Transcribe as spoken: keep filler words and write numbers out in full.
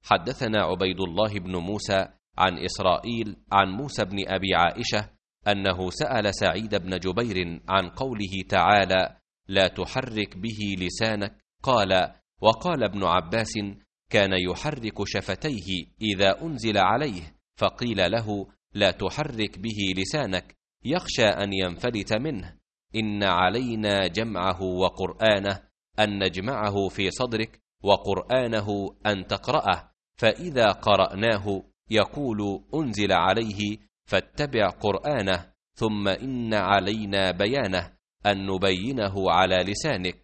حدثنا عبيد الله بن موسى عن إسرائيل عن موسى بن أبي عائشة أنه سأل سعيد بن جبير عن قوله تعالى: لا تحرك به لسانك. قال: وقال ابن عباس: كان يحرك شفتيه إذا أنزل عليه، فقيل له: لا تحرك به لسانك يخشى أن ينفلت منه، إن علينا جمعه وقرآنه، أن نجمعه في صدرك، وقرآنه أن تقرأه، فإذا قرأناه يقول أنزل عليه فاتبع قرآنه، ثم إن علينا بيانه، أن نبينه على لسانك،